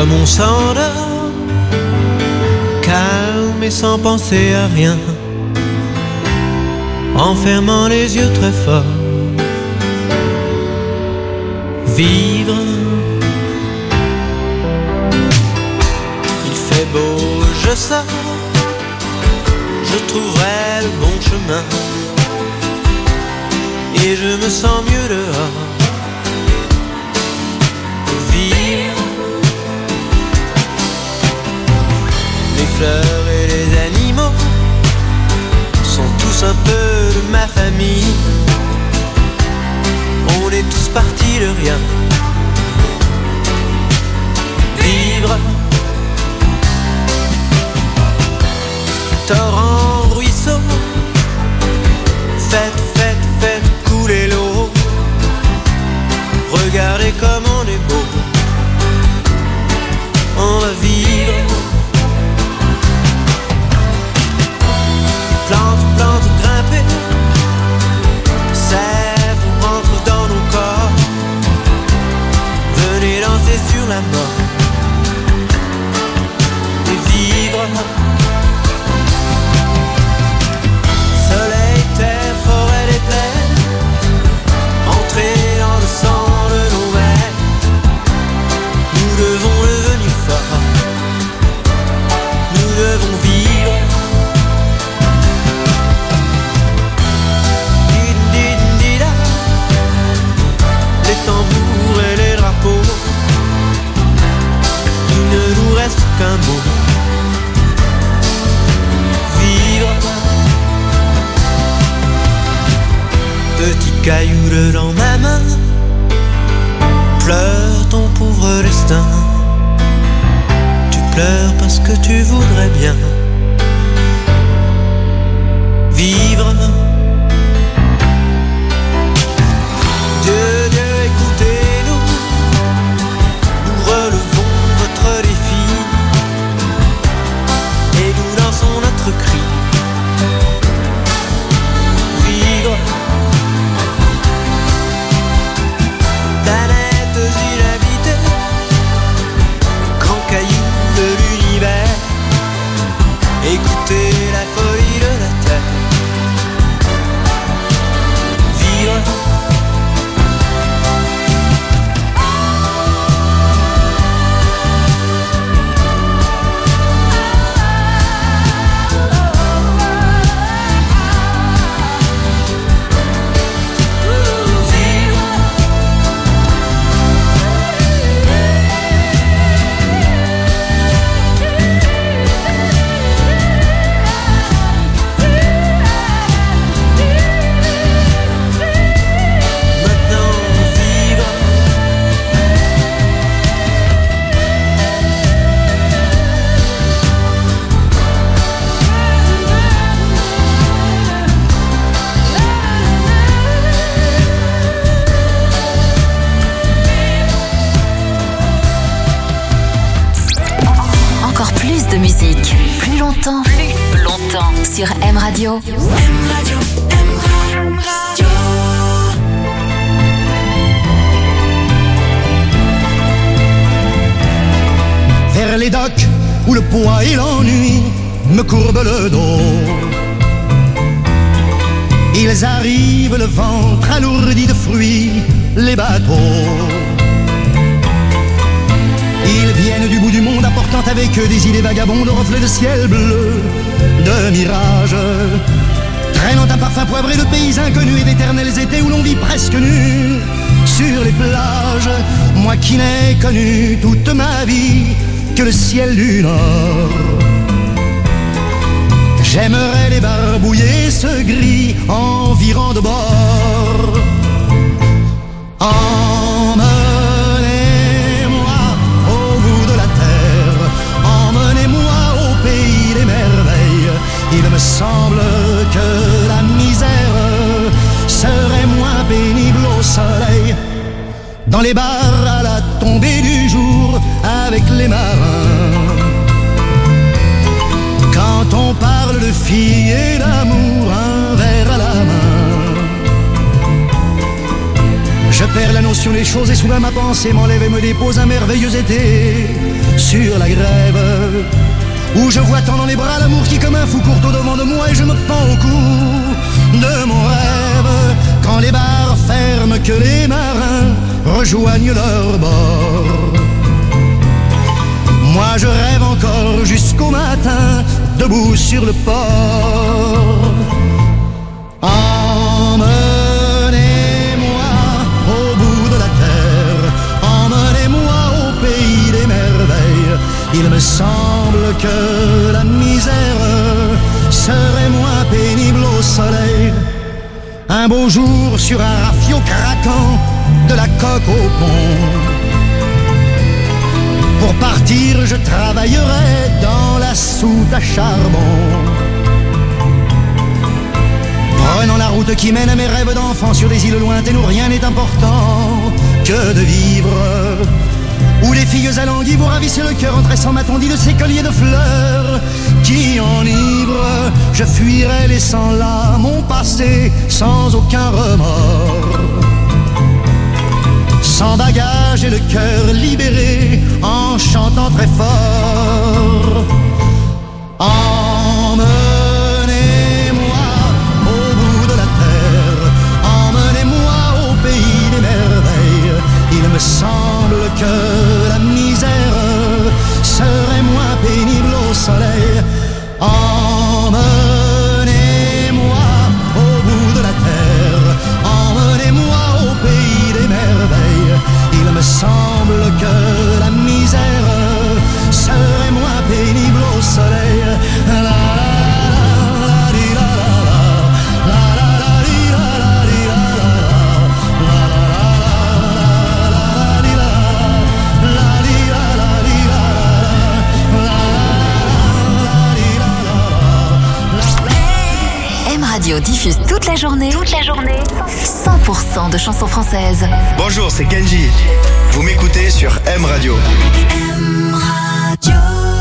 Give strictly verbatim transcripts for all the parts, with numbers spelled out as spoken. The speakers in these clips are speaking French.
Comme on s'endort, calme et sans penser à rien, en fermant les yeux très fort. Vivre. Il fait beau, je sors, je trouverai le bon chemin, et je me sens mieux dehors. Vivre. Les fleurs et les animaux sont tous un peu de ma famille. On est tous partis de rien. Vivre. Torrent, ruisseau, faites, faites, faites couler l'eau. Regardez comme on est beau. On va vivre. Plantes, plantes, grimper, sève rentre dans nos corps. Venez danser sur la mort et vivre. Soleil, terre, forêt, les plaines, entrer dans le sang de nos mères. Nous devons devenir forts. Nous devons vivre. Les tambours et les drapeaux, il ne nous reste qu'un mot. Vivre. Petit caillou dans ma main, pleure ton pauvre destin. Tu pleures parce que tu voudrais bien vivre. Dieu, Dieu, écoutez-nous, nous relevons votre défi et nous lançons notre cri. Vivre. Planètes inhabitées, grands cailloux de l'univers, écoutez la folie de la terre. Vivre. Plus longtemps sur M Radio. M Radio, M Radio. Vers les docks où le poids et l'ennui me courbent le dos, ils arrivent le ventre alourdi de fruits, les bateaux. Ils viennent du bout du monde apportant avec eux des idées vagabondes aux reflets de ciel bleu, de mirages, traînant un parfum poivré de pays inconnus et d'éternels étés où l'on vit presque nu sur les plages. Moi qui n'ai connu toute ma vie que le ciel du Nord, j'aimerais les barbouiller ce gris environ de bord. Emmenez-moi au bout de la terre, emmenez-moi au pays des merveilles. Il me semble que la misère serait moins pénible au soleil, dans les bars à la tombée du jour avec les marins. Quand on parle de filles et d'amour, un verre à la main, je perds la notion attention les choses et soudain ma pensée m'enlève et me dépose un merveilleux été sur la grève, où je vois tant dans les bras l'amour qui comme un fou court au devant de moi et je me pends au cou de mon rêve. Quand les bars ferment, que les marins rejoignent leur bord, moi je rêve encore jusqu'au matin, debout sur le port. Emmenez-moi au bout de la terre, emmenez-moi au pays des merveilles. Il me semble que la misère serait moins pénible au soleil. Un beau jour sur un rafio craquant, de la coque au pont. Pour partir je travaillerai dans la soute à charbon, prenant la route qui mène à mes rêves d'enfant sur des îles lointaines où rien n'est important que de vivre, où les filles alanguies vous ravissent le cœur en tressant ma tondie de ces colliers de fleurs qui enivrent. Je fuirai laissant là mon passé sans aucun remords, sans bagage et le cœur libéré en chantant très fort. Emmenez-moi au bout de la terre, emmenez-moi au pays des merveilles. Il me semble que la misère serait moins pénible au soleil. Emmenez-moi au bout de la terre, emmenez-moi au pays des merveilles. Il me semble que la misère serait moins pénible au soleil. La, la, Radio diffuse toute la journée, toute la journée, cent pour cent de chansons françaises. Bonjour, c'est Kenji. Vous m'écoutez sur M Radio. M Radio.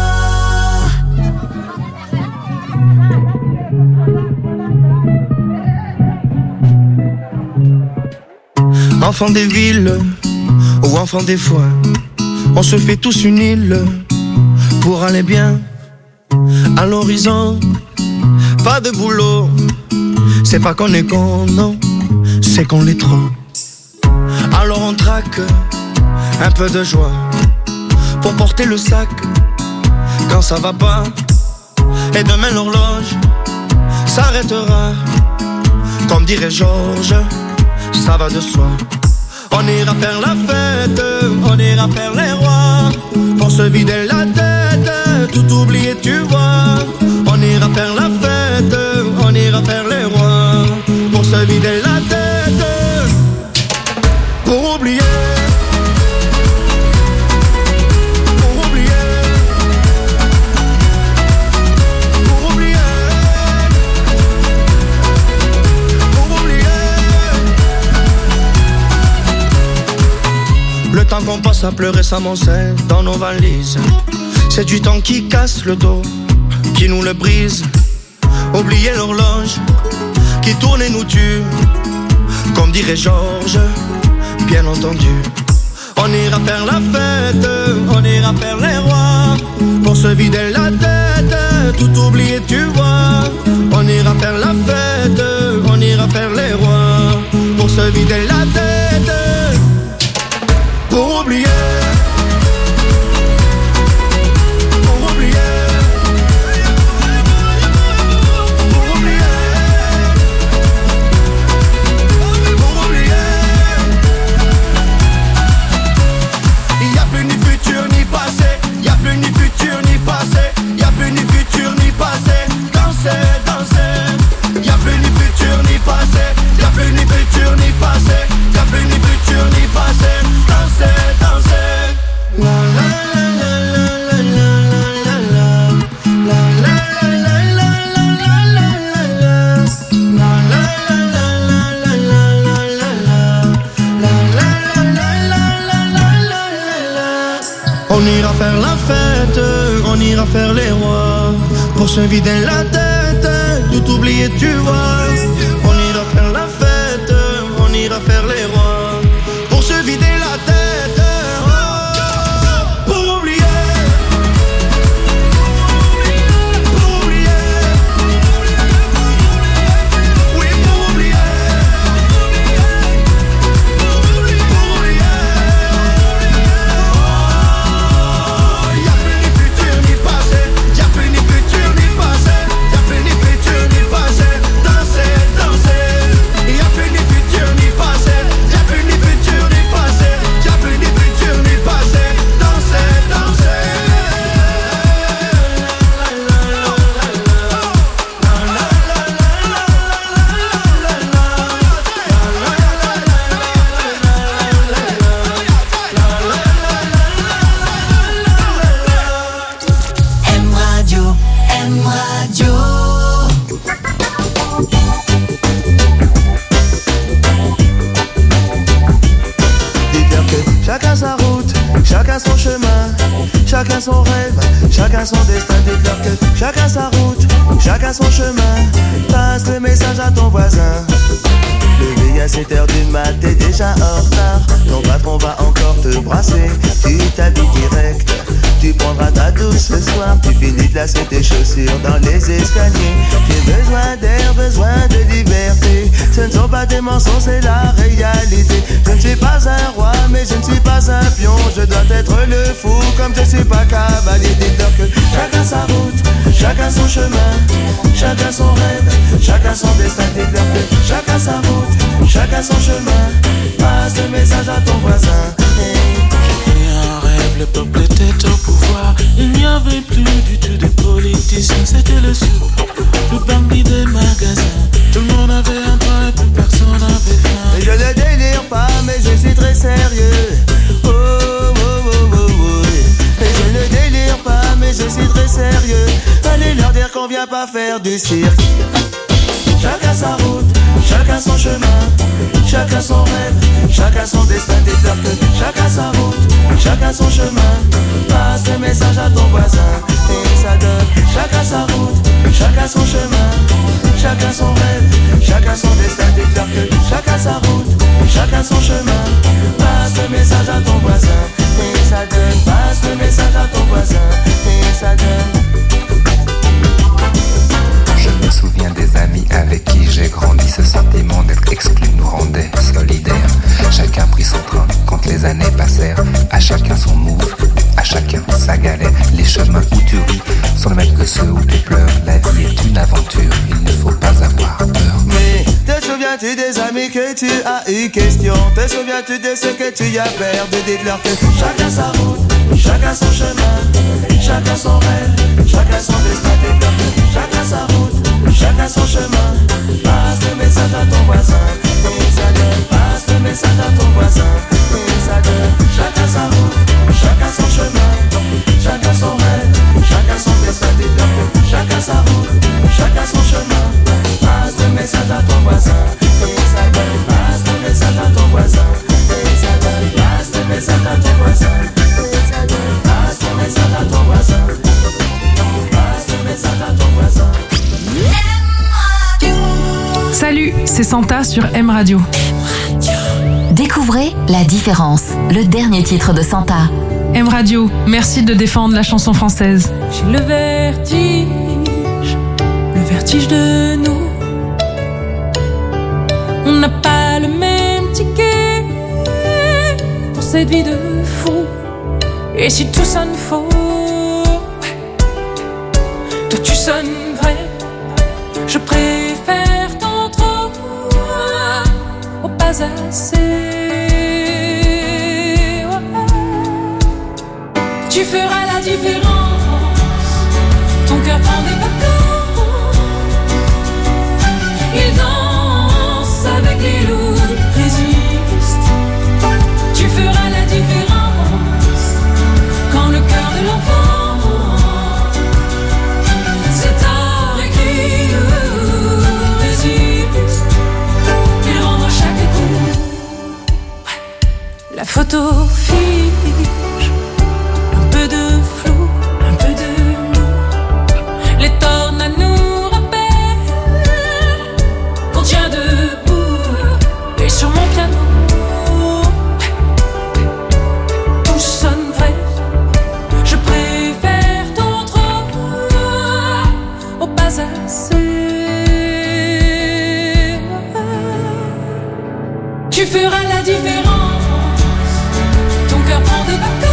Enfant des villes ou enfant des foins, on se fait tous une île pour aller bien à l'horizon. Pas de boulot, c'est pas qu'on est con, non, c'est qu'on l'est trop. Alors on traque un peu de joie pour porter le sac quand ça va pas. Et demain l'horloge s'arrêtera, comme dirait Georges, ça va de soi. On ira faire la fête, on ira faire les rois, pour se vider la tête, tout oublier tu vois. On ira faire la fête, on ira faire les rois, pour se vider la tête, pour oublier. Pour oublier. Pour oublier. Pour oublier. Le temps qu'on passe à pleurer s'amoncelle dans nos valises. C'est du temps qui casse le dos, qui nous le brise. Oublier l'horloge qui tourne et nous tue, comme dirait Georges, bien entendu. On ira faire la fête, on ira faire les rois, pour se vider la tête, tout oublier tu vois. On ira faire la fête, on ira faire les rois, pour se vider la tête, pour oublier. On ira faire la fête, on ira faire les rois, pour se vider la tête, tout oublier tu vois. On ira faire la fête, on ira faire les rois, pour se vider son rêve, chacun son destin. Dites-leur que chacun sa route, chacun son chemin. Passe le message à ton voisin. Levé à sept heures du mat, t'es déjà en retard. Ton patron va encore te brasser. Tu t'habilles direct, tu prendras ta douche ce soir. Tu finis de lasser tes chaussures dans les escaliers. J'ai besoin d'air, besoin de liberté. Ce ne sont pas des mensonges, c'est la réalité. Je ne suis pas un roi, mais je ne suis pas un pion. Je dois être le fou, comme je suis pas cavalier. Dites-leur que chacun sa route, chacun son chemin, chacun son rêve, chacun son destin. Dites-leur que chacun sa route, chacun son chemin. Passe le message à ton voisin. Hey. J'ai fait un rêve, le peuple était au pouvoir. Il n'y avait plus du tout de politiciens. C'était le sou, le bandit des magasins. Tout le monde avait un toit et plus personne n'avait faim. Je ne délire pas, mais je suis très sérieux. Oh, oh, oh, oh, oh. Et je ne délire pas, mais je suis très sérieux. Allez leur dire qu'on vient pas faire du cirque. Chacun sa route, chacun son chemin, chacun son rêve, chacun son destin. Dites-leur que chacun sa route, chacun son chemin. Passe le message à ton voisin et ça donne. Chacun sa route, chacun son chemin, chacun son rêve, chacun son destin. Dites-leur que chacun sa route, chacun son chemin. Passe le message à ton voisin et ça donne. Passe le message à ton voisin et ça donne. Je me souviens des amis avec qui j'ai grandi. Ce sentiment d'être exclu nous rendait solidaires. Chacun prit son train quand les années passèrent. À chacun son move, à chacun sa galère. Les chemins où tu ris sont les mêmes que ceux où tu pleures. La vie est une aventure, il ne faut pas avoir peur. Mais te souviens-tu des amis que tu as eu question? Te souviens-tu de ce que tu as perdu? Dites-leur que chacun sa route, chacun son chemin, chacun son rêve, chacun son destin. Dites-leur que chacun sa route, chacun son chemin. Passe le message à ton voisin et ça donne. Passe le message à ton voisin et ça donne. Chacun sa route, chacun son chemin, chacun son rêve, chacun son destin. Dites-leur que chacun sa route, chacun son chemin. Passe le message à ton voisin et ça donne. Passe le message à ton voisin et ça donne. Passe le message à ton voisin et ça donne. Passe le message à ton voisin. Passe le message à ton voisin. Salut, c'est Santa sur M Radio. Découvrez La Différence, le dernier titre de Santa. M Radio, merci de défendre la chanson française. J'ai le vertige, le vertige de nous. On n'a pas le même ticket pour cette vie de fou. Et si tout sonne faux, toi tu sonnes vrai. Je préfère tant trop au pas assez. Tu feras la différence. Ton cœur prend des vacances. Il danse avec les loups, résiste. Tu feras la différence. Quand le cœur de l'enfant c'est tard écrit, résiste. Il rend à chaque coup. La photo fige. Un peu de flou, un peu de nous. Les tornades nous rappellent qu'on tient debout. Et sur mon piano tout sonne vrai. Je préfère ton trop au pas assez. Tu feras la différence. Ton cœur prend des vacances.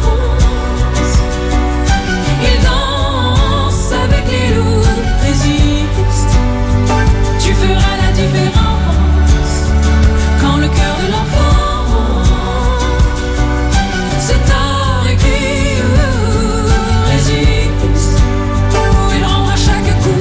Il danse avec les loups, résiste. Tu feras la différence. Quand le cœur de l'enfant c'est tard écrit, résiste. Il rend à chaque coup.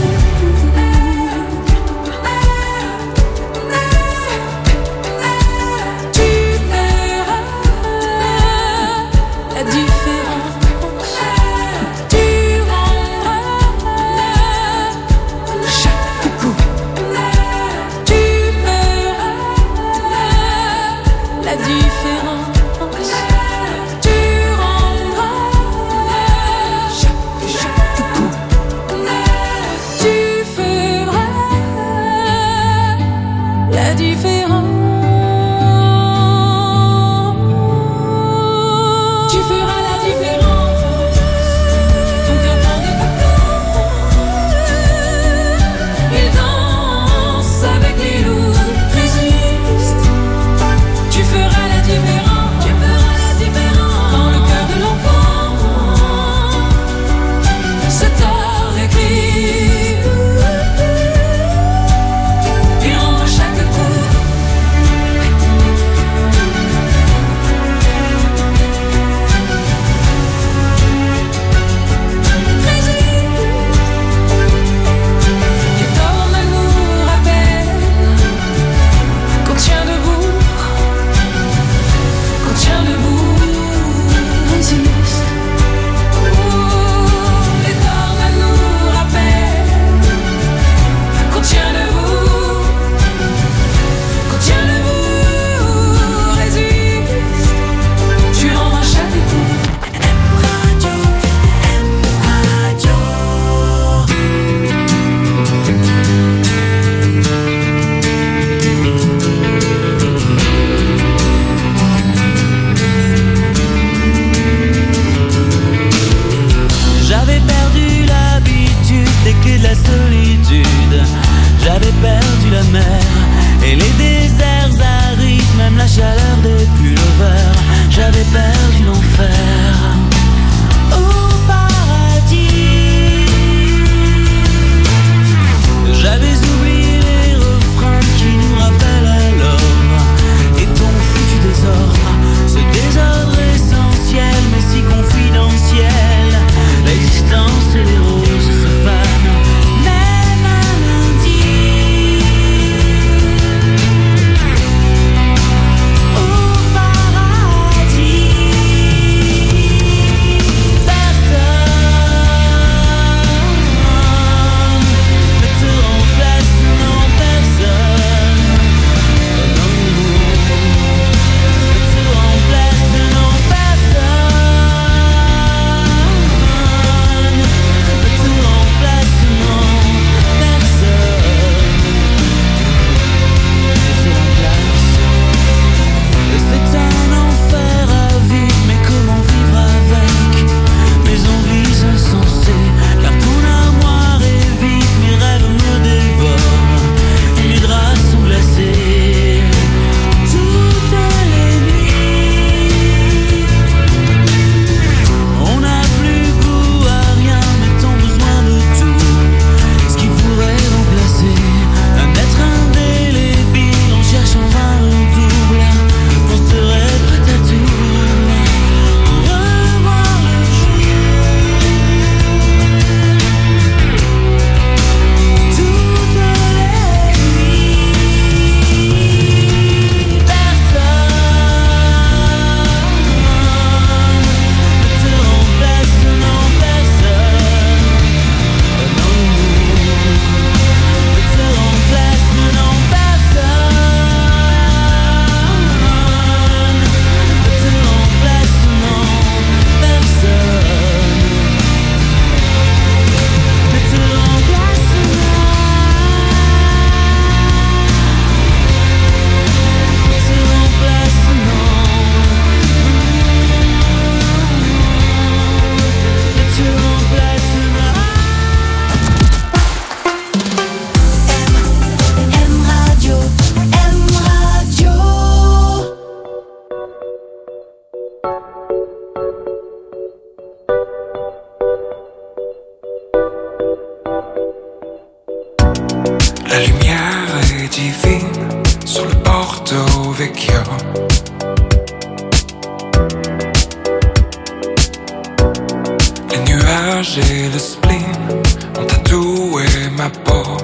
J'ai le spleen, ont tatoué ma peau.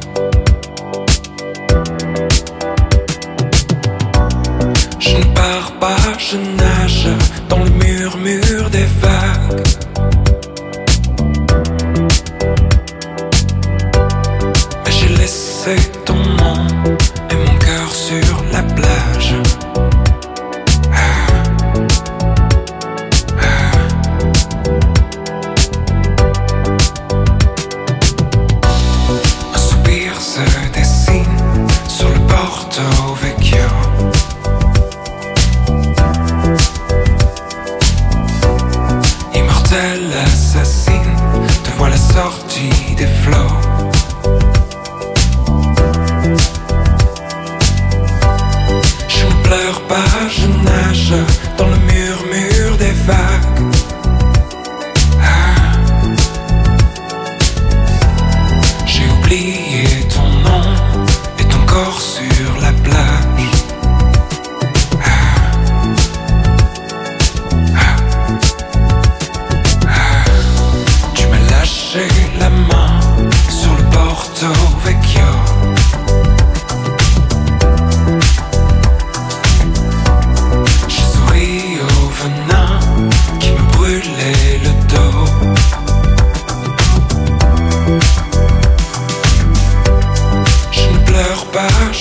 Je ne pars pas, je nage dans le murmure des vagues. Et j'ai laissé ton nom et mon cœur sur la plage.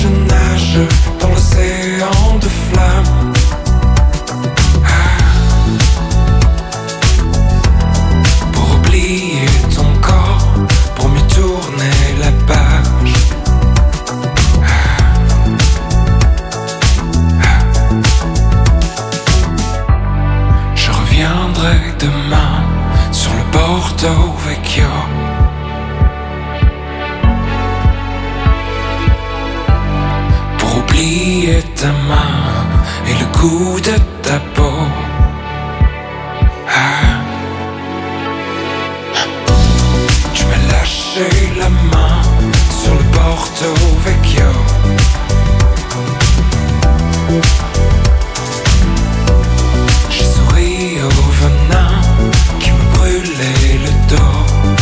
je nage dans l'océan de flammes. Ah. Pour oublier ton corps, pour mieux tourner la page. Ah. Ah. Je reviendrai demain sur le Porto Vecchio. Oublier ta main et le goût de ta peau. Ah. Tu m'as lâché la main sur le Porto Vecchio. J'ai souri au venin qui me brûlait le dos.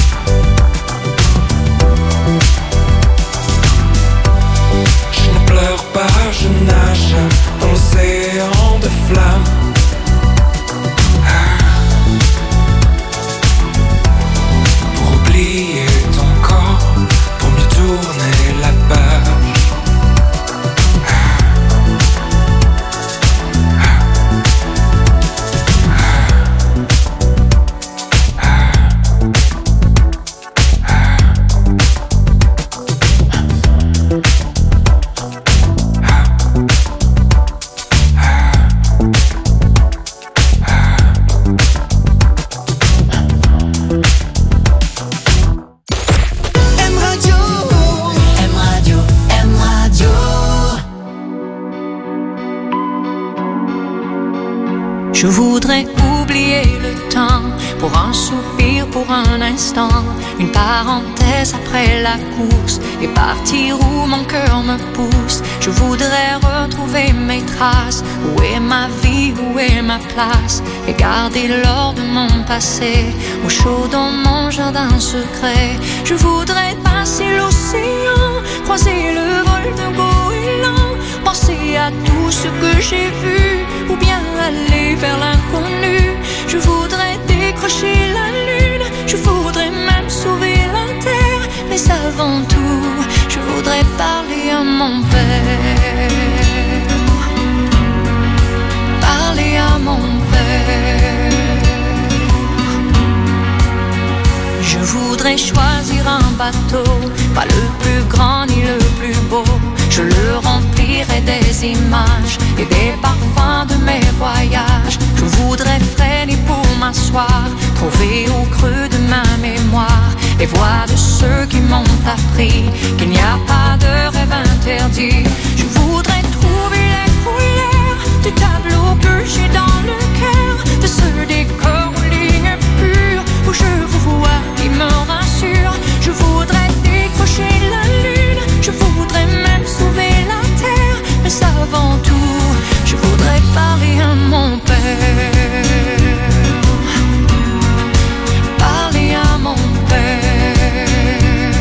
Je nage dans l'océan de flammes. Ah. Pour oublier ton corps, pour mieux tourner la page. Ah. Ah. Ah. Ah. Je voudrais oublier le temps, pour un soupir, pour un instant, une parenthèse après la course, et partir où mon cœur me pousse. Je voudrais retrouver mes traces, où est ma vie, où est ma place, et garder l'or de mon passé, au chaud dans mon jardin secret. Je voudrais passer l'océan, croiser le vol de goéland, penser à tout ce que j'ai vu, ou bien aller vers l'inconnu. Je voudrais décrocher la lune, je voudrais même sauver la terre, mais avant tout, je voudrais parler à mon père. Parler à mon père. Je voudrais choisir un bateau, pas le plus grand ni le plus beau. Je le remplirai des images et des parfums de mes voyages. Je voudrais freiner pour m'asseoir, trouver au creux de ma mémoire les voix de ceux qui m'ont appris qu'il n'y a pas de rêve interdit. Je voudrais trouver les couleurs du tableau que j'ai dans le cœur, de ce décor aux lignes pures où je vous vois qui me rassure. Je voudrais décrocher la lune, je voudrais même sauver la terre, mais avant tout, je voudrais parler à mon père. Parler à mon père.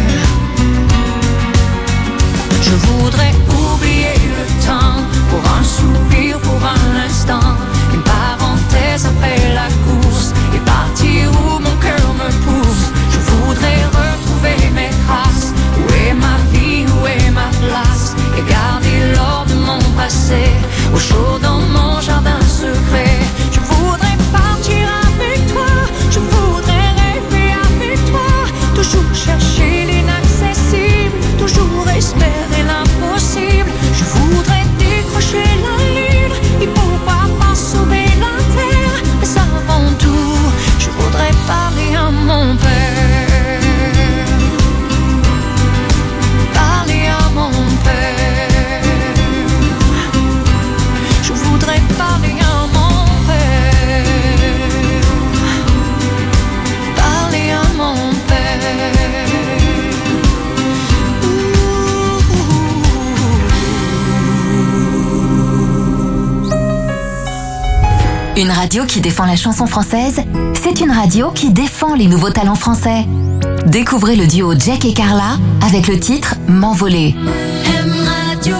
Je voudrais oublier le temps, pour un soupir, pour un instant, une parenthèse après la course, et partir où mon cœur me pousse. Je voudrais retrouver mes traces, où est ma vie, où est ma place, et garder l'or de mon passé, au chaud dans mon jardin secret. Je voudrais partir avec toi, je voudrais rêver avec toi, toujours chercher l'inaccessible, toujours espérer l'impossible. Je voudrais décrocher la lune, et pourquoi pas sauver la terre, mais avant tout, je voudrais parler à mon père. Parler à mon père. Je voudrais parler à mon père. Parler à mon père. Une radio qui défend la chanson française, c'est une radio qui défend les nouveaux talents français. Découvrez le duo Jack et Carla avec le titre M'envoler. M Radio.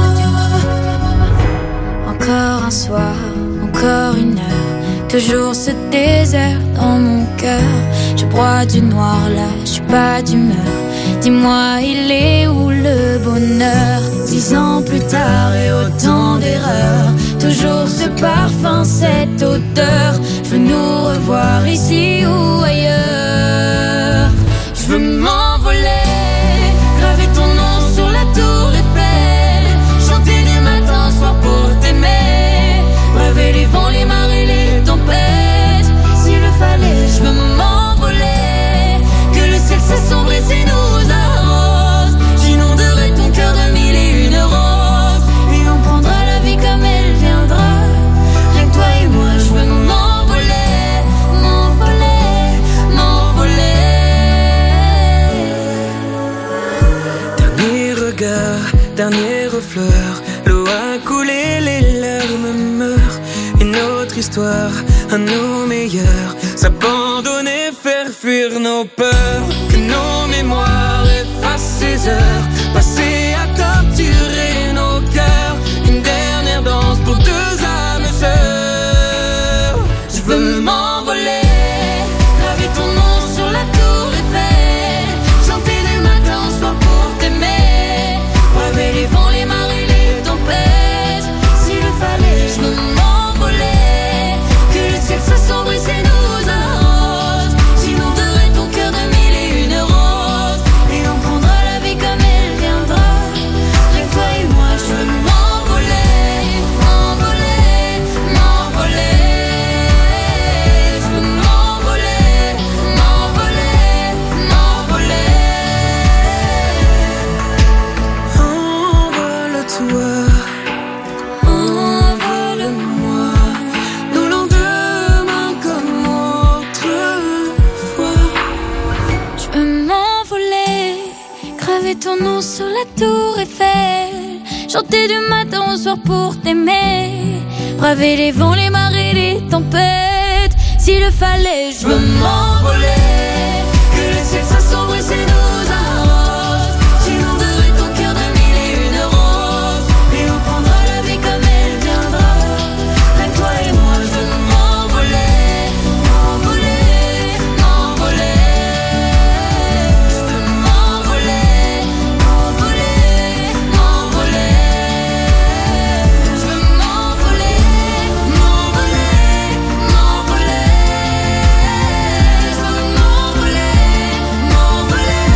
Encore un soir, encore une heure, toujours ce désert dans mon cœur. Je broie du noir là, je suis pas d'humeur. Dis-moi, il est où le bonheur? Dix ans plus tard et autant d'erreurs, toujours ce parfum, cette odeur. Je veux nous revoir ici ou ailleurs. Je veux m'envoler, graver ton nom sur la tour Eiffel, chanter du matin au soir pour t'aimer, braver les vents, les marées, les tempêtes. S'il le fallait, je veux m'envoler, que le ciel s'assombrisse et nous arrose. J'inonderai ton cœur de mille et une roses, et on prendra la vie comme elle viendra. Rien que toi et moi, je veux m'envoler, m'envoler, m'envoler. Dernier regard, dernière fleur, l'eau a coulé, les larmes meurent. Une autre histoire, à nos meilleurs, s'abandonner, faire fuir nos peurs. Que nos mémoires effacent ces heures passées à torturer nos cœurs. Une dernière danse pour deux âmes sœurs. Je veux m'envoler, graver ton nom sur la tour Eiffel, chanter du matin au soir pour t'aimer, braver les vents, les marées, les tempêtes. S'il le fallait, je veux m'envoler, que le ciel s'assombrisse et nous arrose. J'inonderai ton cœur de mille et une roses, et on prendra la vie comme elle viendra. Rien que toi et moi, je veux m'envoler, m'envoler, m'envoler. Je veux m'envoler, m'envoler, m'envoler. Envole-toi, envole-moi, nos lendemains comme autrefois. Je veux m'envoler, graver ton nom sur la tour Eiffel, chanter du matin au soir pour t'aimer, braver les vents, les marées, les tempêtes. S'il le fallait, je veux m'envoler, que le ciel s'assombrisse et nous arrose. J'inonderai ton cœur de mille et une roses, et on prendra la vie comme elle viendra. Rien que toi et moi, je veux m'envoler, m'envoler, m'envoler. Je veux m'envoler, m'envoler, m'envoler. Je veux m'envoler, m'envoler, m'envoler. Je veux m'envoler, m'envoler.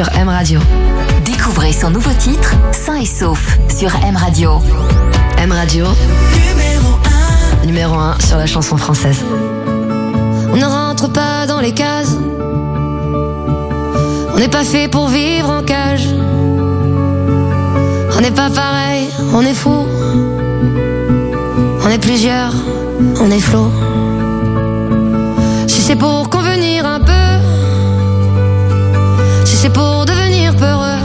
sur M Radio. Découvrez son nouveau titre, Sain et Sauf, sur M Radio. M Radio, Numéro un. numéro un sur la chanson française. On ne rentre pas dans les cases. On n'est pas fait pour vivre en cage. On n'est pas pareil, on est fou. On est plusieurs, on est flou. Si c'est pour convenir un peu, si c'est pour devenir peureux,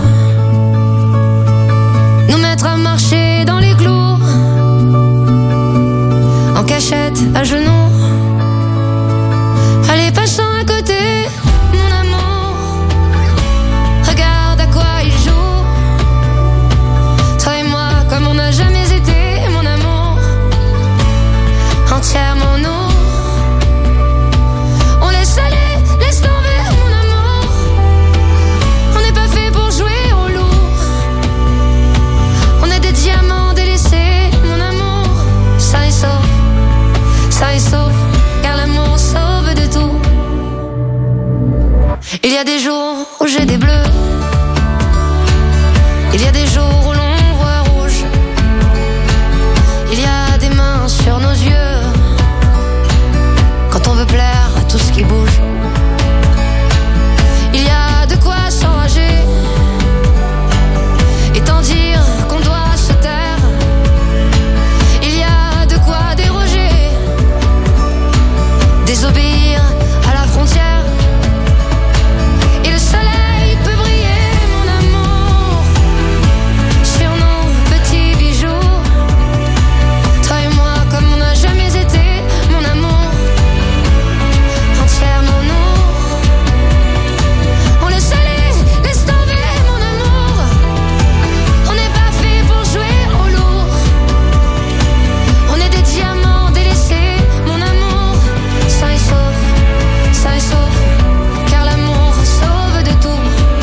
nous mettre à marcher dans les clous, en cachette, à genoux. Allez, passant à côté, mon amour. Regarde à quoi il joue. Toi et moi, comme on n'a jamais été, mon amour. Entièrement nous. On laisse aller, laisse tomber, mon amour. On n'est pas fait pour jouer au loup. On est des diamants délaissés, mon amour. Sain et sauf, sain et sauf, car l'amour sauve de tout. Il y a des jours où j'ai des bleus. Il y a des jours où l'on voit rouge. Il y a des mains sur nos yeux quand on veut plaire à tout ce qui bouge. Il y a de quoi s'enrager et tant dire qu'on doit se taire. Il y a de quoi déroger, désobéir à la frontière. Et le soleil peut briller, mon amour, sur nos petits bijoux. Toi et moi, comme on n'a jamais été, mon amour, entièrement nous. On laisse aller, laisse tomber, mon amour. On n'est pas fait pour jouer au lourd. On est des diamants délaissés, mon amour. Sain et sauf, sain et sauf, car l'amour sauve de tout.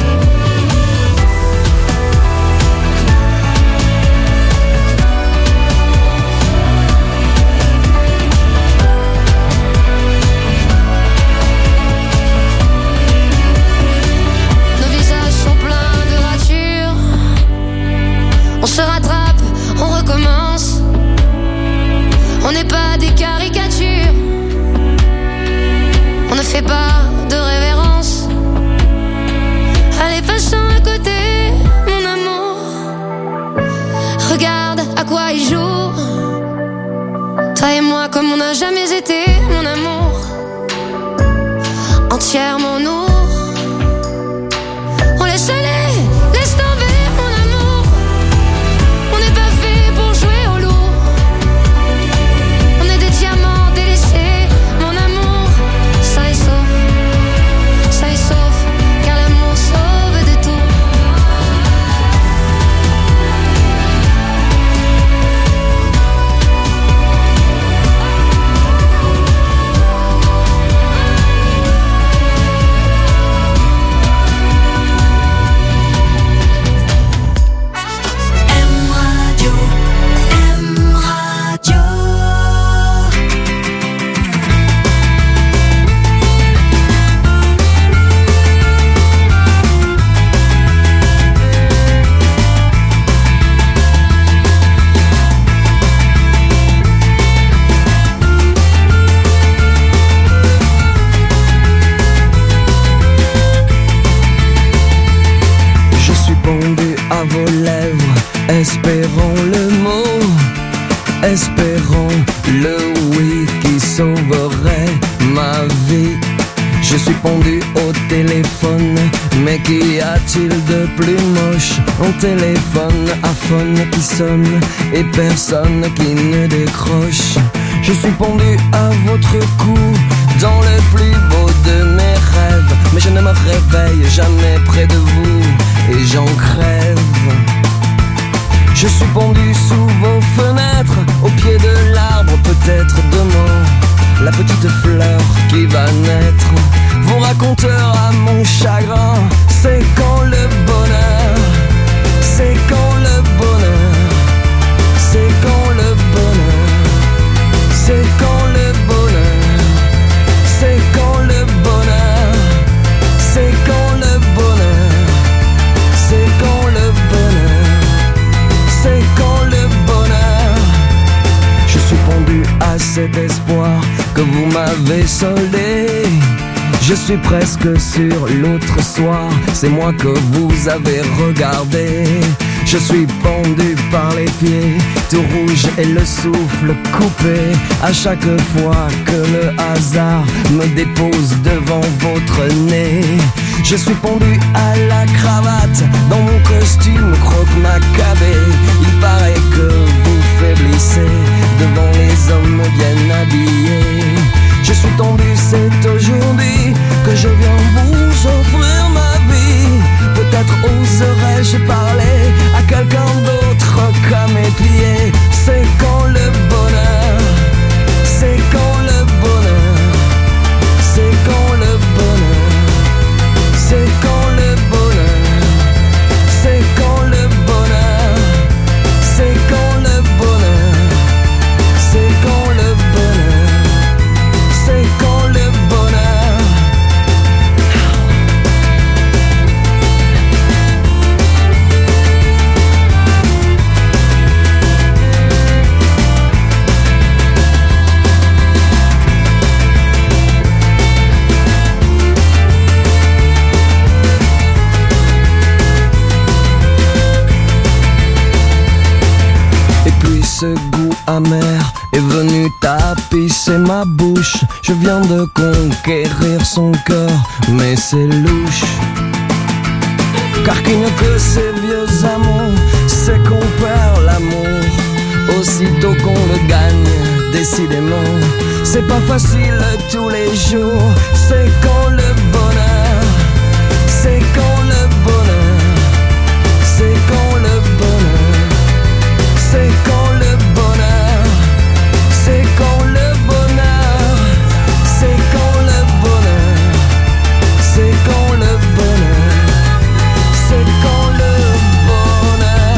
Nos visages sont pleins de ratures. On se rattrape, on recommence. On n'est pas des caricatures. On ne fait pas de révérence. Allez, passons à côté, mon amour. Regarde à quoi il joue. Toi et moi, comme on n'a jamais été, mon amour. Entièrement nous. On laisse aller, laisse tomber, mon amour. On n'est pas fait pour jouer au loup. On est des diamants délaissés, mon amour. Sain et sauf, sain et sauf, car l'amour sauve de tout. M Radio, M Radio. Je suis pendu à vos lèvres, espérons le mot, espérons le oui qui sauverait ma vie. Je suis pendu au téléphone, mais qu'y a-t-il de plus moche? Un téléphone à phone qui sonne et personne qui ne décroche. Je suis pendu à votre cou, dans le plus beau de mes rêves, mais je ne me réveille jamais près de vous et j'en crève. Je suis pendu sous vos fenêtres, au pied de l'arbre, peut-être demain, la petite fleur qui va naître vous racontera à mon chagrin. C'est quand le bonheur, c'est quand le bonheur, c'est quand le bonheur, c'est quand le bonheur, c'est quand le bonheur, c'est quand le bonheur, que vous m'avez soldé. Je suis presque sur l'autre soir, c'est moi que vous avez regardé. Je suis pendu par les pieds, tout rouge et le souffle coupé. À chaque fois que le hasard me dépose devant votre nez. Je suis pendu à la cravate, dans mon costume croque-macabé. Il paraît que vous faiblissez devant les hommes bien habillés. Je suis tendu, c'est aujourd'hui que je viens vous offrir ma vie. Peut-être oserais-je parler à quelqu'un d'autre qu'à mes pieds. C'est quand le bonheur, c'est quand le bonheur, c'est quand le bonheur, c'est quand le bonheur, c'est quand le bonheur, c'est quand le bonheur, c'est quand le bonheur, c'est quand le bonheur. Ce goût amer est venu tapisser ma bouche. Je viens de conquérir son cœur, mais c'est louche. Car qu'il n'y a que ces vieux amants, c'est qu'on perd l'amour aussitôt qu'on le gagne. Décidément, c'est pas facile tous les jours. C'est quand le bonheur, c'est quand le bonheur, c'est quand le bonheur, c'est quand le bonheur, c'est quand le bonheur, c'est quand le bonheur, c'est quand le bonheur, c'est quand le bonheur.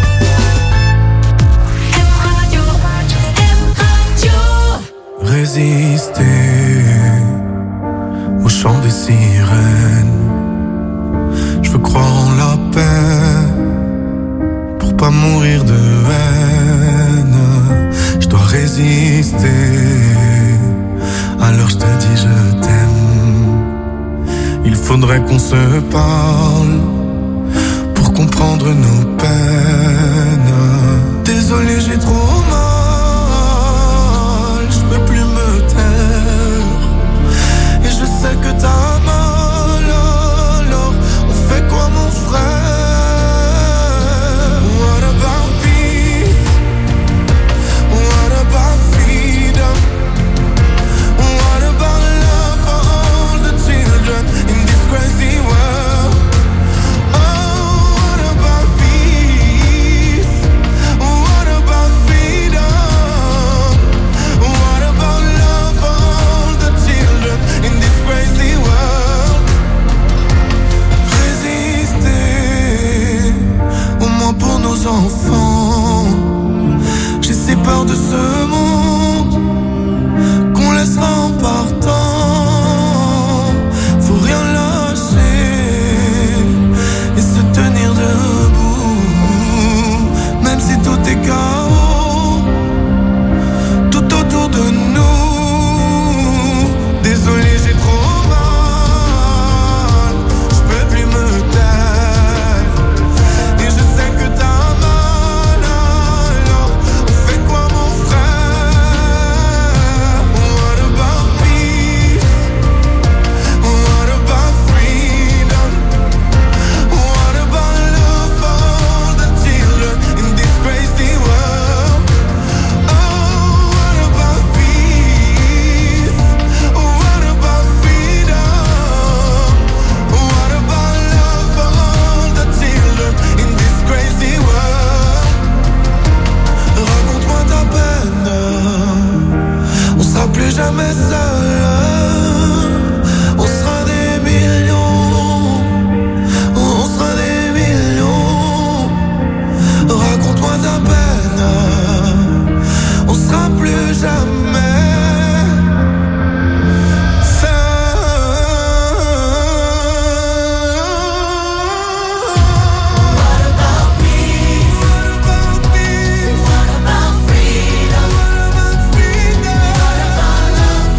Résister au chant des sirènes. Je veux croire en la paix pour pas mourir de haine. Je dois résister. Alors je te dis je t'aime. Il faudrait qu'on se parle pour comprendre nos peines. Désolé, j'ai trop mal, je peux plus me taire. Et je sais que t'as mal, alors on fait quoi mon frère? What about peace? What about freedom? What about love for all the children in this crazy world? Oh, what about peace? What about freedom? What about love for all the children in this crazy world? Résister, au moins pour nos enfants. J'ai si peur de ce monde qu'on laissera en partant. Faut rien lâcher et se tenir debout, même si tout est chaos tout autour de nous. Désolé, j'ai trop mal, je peux plus me taire. Et je sais que t'as mal, alors on fait quoi mon frère? What about peace? What about freedom? What about love for all the children in this crazy world? Oh, what about peace? What about freedom? What about love for all the children in this crazy world? Raconte-moi ta peine, on sera plus jamais seul. On sera des millions, on sera des millions. Raconte-moi ta peine, on sera plus jamais seul.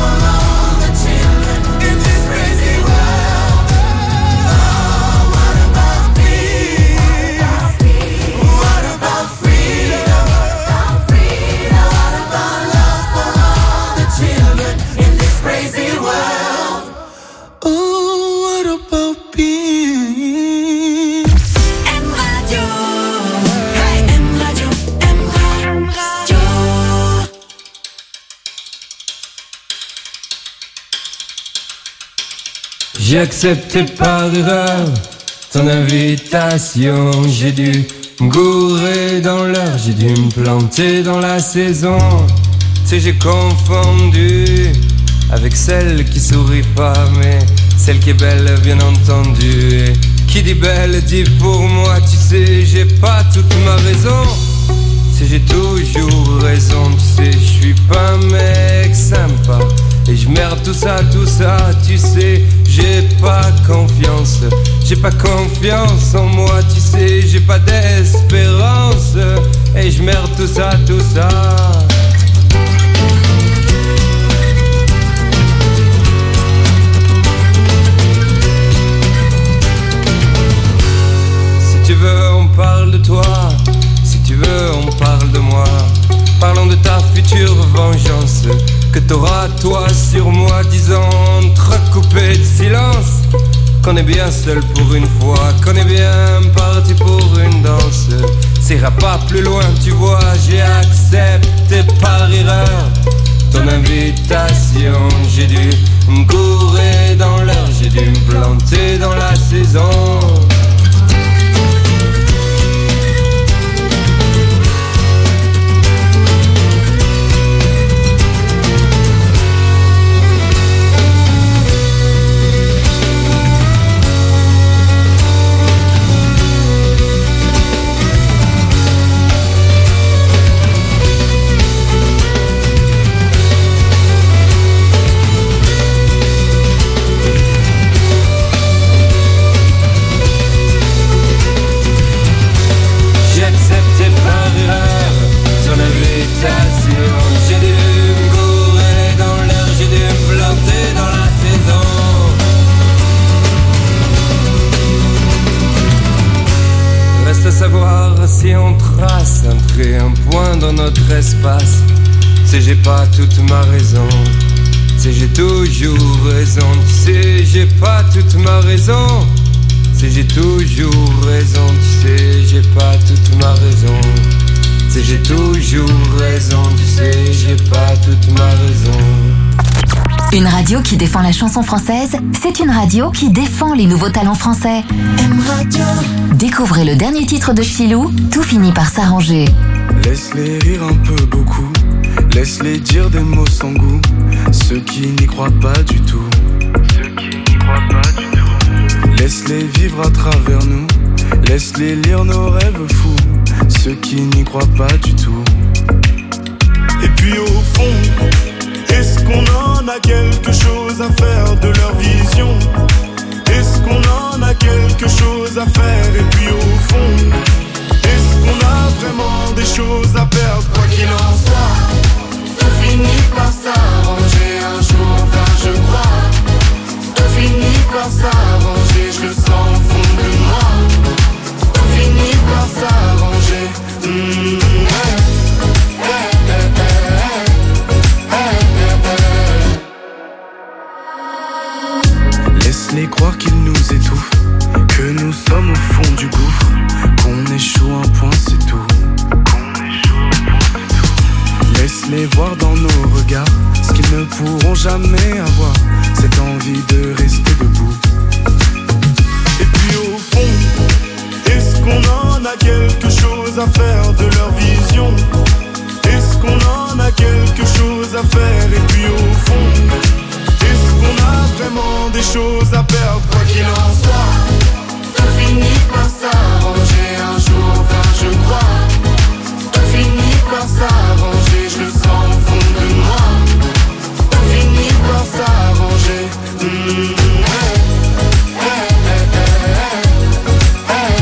J'ai accepté par erreur ton invitation. J'ai dû me gourer dans l'heure, j'ai dû me planter dans la saison. Tu sais, j'ai confondu avec celle qui sourit pas, mais celle qui est belle, bien entendu. Et qui dit belle dit pour moi, tu sais, j'ai pas toute ma raison. Tu sais, j'ai toujours raison, tu sais, je suis pas un mec sympa. Et je merde tout ça, tout ça, tu sais, j'ai pas confiance. J'ai pas confiance en moi, tu sais, j'ai pas d'espérance. Et je merde tout ça, tout ça. Si tu veux, on parle de toi. Si tu veux, on parle de moi. Parlons de ta future vengeance que t'auras toi sur moi, disant entrecoupé de silence qu'on est bien seul pour une fois, qu'on est bien parti pour une danse. Ça ira pas plus loin, tu vois, j'ai accepté par erreur ton invitation. J'ai dû me gourer dans l'heure, j'ai dû me planter dans la saison. Si on trace un trait, un point dans notre espace, tu sais, j'ai pas toute ma raison. Tu sais, j'ai toujours raison. Tu sais, j'ai pas toute ma raison. Tu sais, j'ai toujours raison. Tu sais, j'ai pas toute ma raison. Tu sais, j'ai toujours raison. Tu sais, j'ai pas toute ma raison. Une radio qui défend la chanson française, c'est une radio qui défend les nouveaux talents français. M Radio. Découvrez le dernier titre de Chilou, Tout finit par s'arranger. Laisse-les rire un peu beaucoup, laisse-les dire des mots sans goût, ceux qui n'y croient pas du tout. Ceux qui n'y croient pas du tout. Laisse-les vivre à travers nous, laisse-les lire nos rêves fous, ceux qui n'y croient pas du tout. Et puis au fond, est-ce qu'on en a quelque chose à faire de leur vision? Est-ce qu'on en a quelque chose à faire? Et puis au fond, est-ce qu'on a vraiment des choses à perdre? Quoi qu'il en soit, tout finit par s'arranger un jour, enfin je crois. Tout finit par s'arranger, je le sens au fond de moi. Tout finit par s'arranger. Mmh, ouais. Laisse-les croire qu'ils nous étouffent, que nous sommes au fond du gouffre, qu'on échoue un point c'est tout. Qu'on échoue un point c'est tout. Laisse-les voir dans nos regards ce qu'ils ne pourront jamais avoir, cette envie de rester debout. Et puis au fond, est-ce qu'on en a quelque chose à faire de leur vision? Est-ce qu'on en a quelque chose à faire? Et puis au fond, est-ce qu'on a vraiment des choses à perdre? Quoi qu'il en soit, tout finit par s'arranger un jour, enfin je crois. Tout finit par s'arranger, je le sens au fond de moi. Tout finit par s'arranger. Mmh, hey, hey, hey, hey, hey,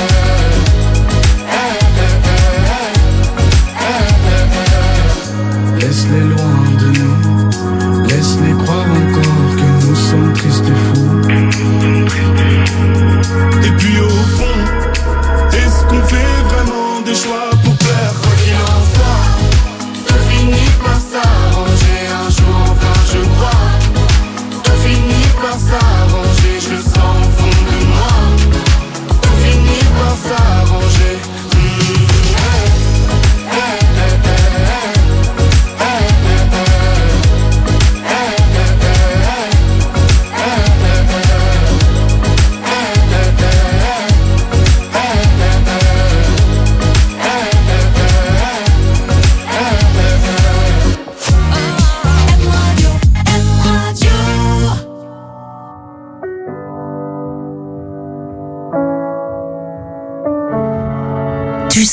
hey, hey, hey, hey, hey, hey. Laisse-les loin de nous, laisse-les croire encore que nous sommes tristes et fous. Et puis au fond,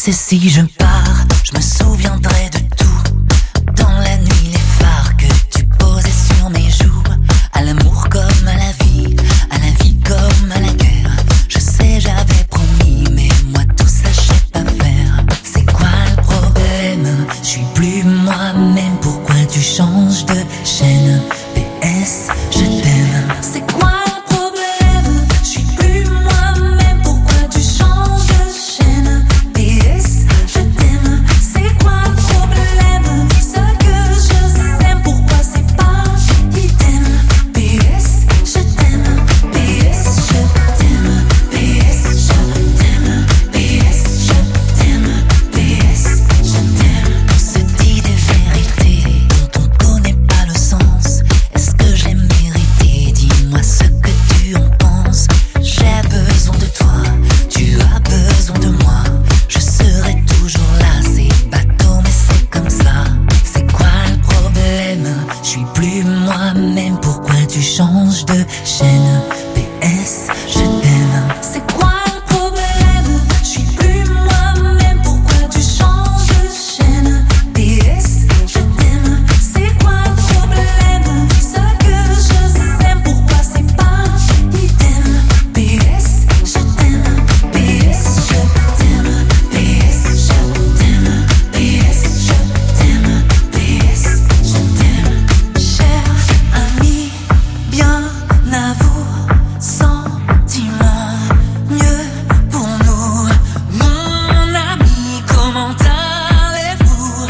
sais si je pars, je me souviendrai de tout. Dans la nuit, les phares que tu posais sur mes joues. À l'amour comme à la vie, à la vie comme à la guerre. Je sais, j'avais promis, mais moi tout ça je sais pas faire. C'est quoi le problème? Je suis plus moi-même, pourquoi tu changes de chaîne? P S, je t'aime. C'est quoi le problème? Je suis plus moi-même, pourquoi tu changes de chaîne? P S, je t'aime. C'est quoi le problème? Ce que je sais, pourquoi c'est pas idem? P S, je t'aime. P S, je t'aime. P S, je t'aime. P S, je t'aime. P S, je t'aime. On se dit des vérités dont on connaît pas le sens. Est-ce que je l'ai mérité? Dis-moi ce que tu en penses. J'ai besoin de toi, tu as besoin de moi. Je serai toujours là, c'est bateau mais c'est comme ça. C'est quoi le problème? Je suis plus moi-même, pourquoi tu changes de chaîne? P S, je t'aime. C'est quoi le problème? Je suis plus moi-même, pourquoi tu changes de chaîne? P S, je t'aime. C'est quoi le problème? Ce que je sais, pourquoi c'est pas idem? P S, je t'aime. P S, je t'aime. P S, je t'aime. P S, je t'aime. P S, je t'aime. Cher ami, bien à vous, sentiment mieux pour nous. Mon ami, comment allez-vous?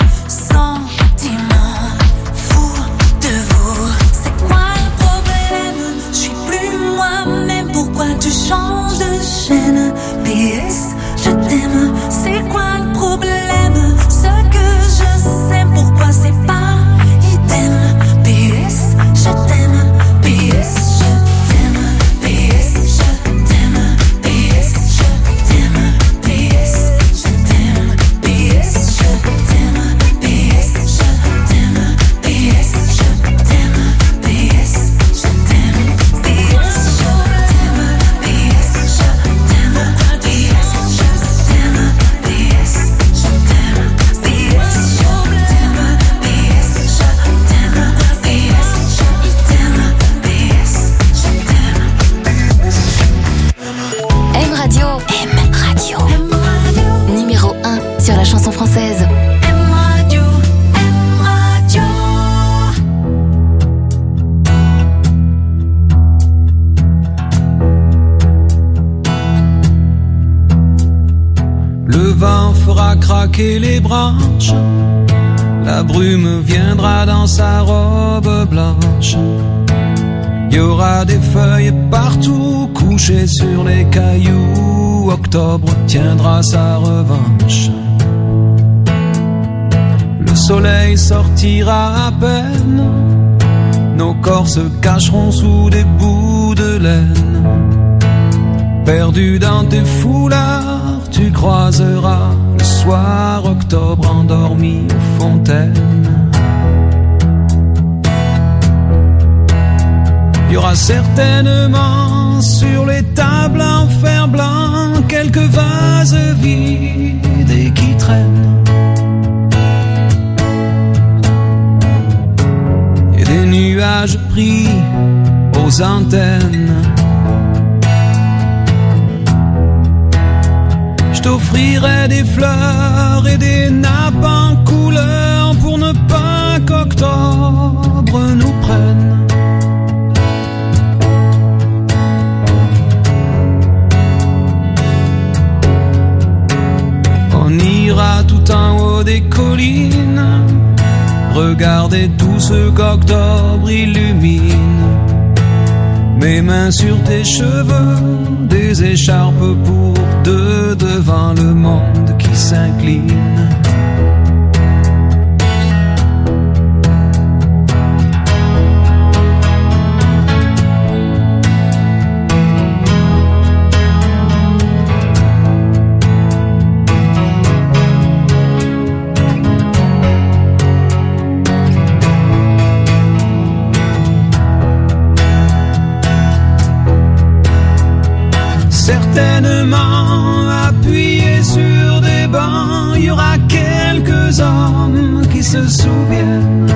Sentiment fou de vous. C'est quoi le problème? Je suis plus moi-même, pourquoi tu changes de chaîne? P S, je t'aime. C'est quoi le problème? Ce que je sais, pourquoi c'est pas idem? P S, je t'aime. P S, je t'aime. P S, je t'aime. P S, je t'aime. P S, je t'aime. P S, je t'aime. P S, je t'aime. P S, je t'aime. P S, je t'aime. P S, je t'aime. P S, je t'aime. Pourquoi tu penses je t'aime? P S, je t'aime. P S, je t'aime. P S, je t'aime. P S, je t'aime. P S, je t'aime. M Radio. M Radio. Numéro un sur la chanson française. M Radio, M Radio. Le vent fera craquer les branches, la brume viendra dans sa robe blanche. Il y aura des feuilles partout couchées sur les cailloux. Octobre tiendra sa revanche. Le soleil sortira à peine, nos corps se cacheront sous des bouts de laine. Perdu dans tes foulards, tu croiseras le soir octobre endormi aux fontaines. Il y aura certainement sur les tables en fer blanc quelques vases vides et qui traînent. Et des nuages pris aux antennes. Je t'offrirai des fleurs et des nappes en couleur pour ne pas qu'octobre nous prenne. On ira tout en haut des collines, regarder tout ce qu'octobre illumine. Mes mains sur tes cheveux, des écharpes pour deux devant le monde qui s'incline. Certainement appuyé sur des bancs se souviennent.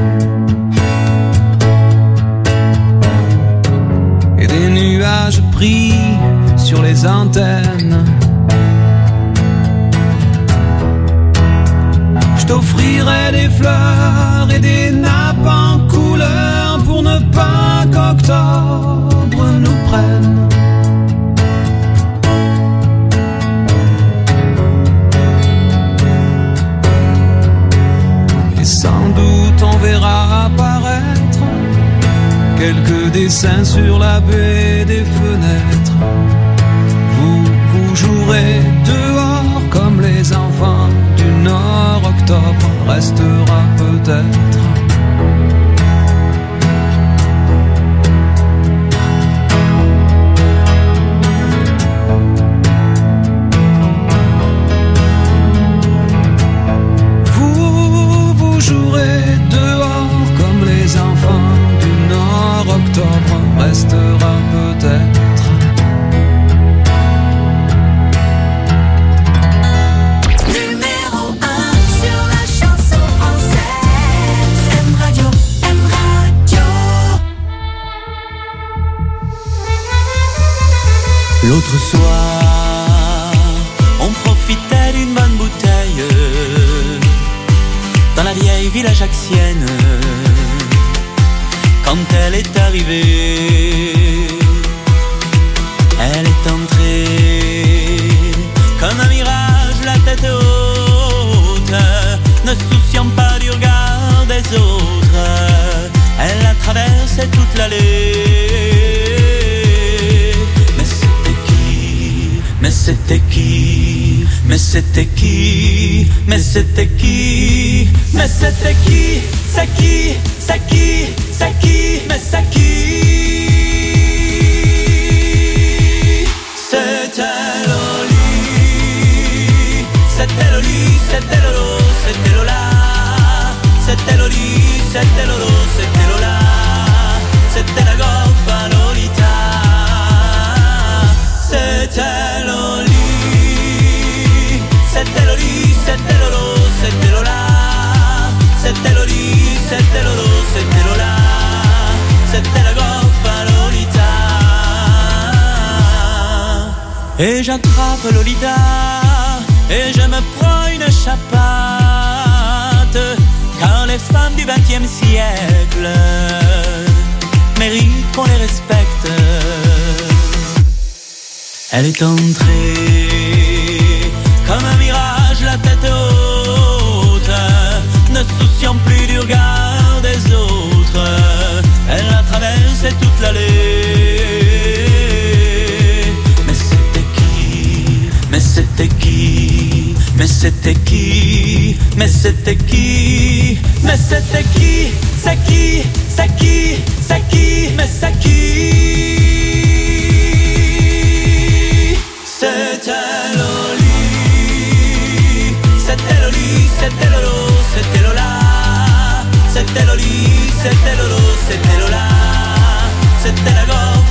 Et des nuages pris sur les antennes. Je t'offrirai des fleurs et des nappes en couleur pour ne pas qu'octobre nous prenne. Et sans doute on verra apparaître quelques dessins sur la baie des fenêtres. Vous, vous jouerez dehors comme les enfants du Nord. Octobre restera peut-être. Vous, vous jouerez dehors comme les enfants du Nord. Octobre restera peut-être. L'autre soir, on profitait d'une bonne bouteille dans la vieille ville ajaxienne. Quand elle est arrivée, elle est entrée comme un mirage, la tête haute, ne souciant pas du regard des autres. Elle a traversé toute l'allée. Mais c'était qui? Mais c'était qui? Mais c'était qui? Mais c'était qui? C'est qui? C'est qui? C'est qui? Mais c'est qui? C'était Loli. C'était Loli, c'était Lolo, c'était Lola. C'était Loli, c'était Lolo, c'était Lola. C'était la goffa Lolita. C'était Loli, c'était Loli, c'était Lolo, c'était Lola. C'était Loli, c'était Lolo, c'était Lola. C'était la goffa Lolita. Et j'attrape Lolita et je me prends une chapate. Car les femmes du vingtième siècle méritent qu'on les respecte. Elle est entrée comme un mirage, la tête haute, ne souciant plus du regard des autres. Elle a traversé toute l'allée. Mais c'était qui? Mais c'était qui? Mais c'était qui? Mais c'était qui? Mais c'était qui? C'est qui? C'est qui? C'est qui? Mais c'est qui? C'était Loli, c'était Loli, c'était Lolo, c'était Lola. C'était Loli, c'était Lolo, c'était Lola. C'était la goffa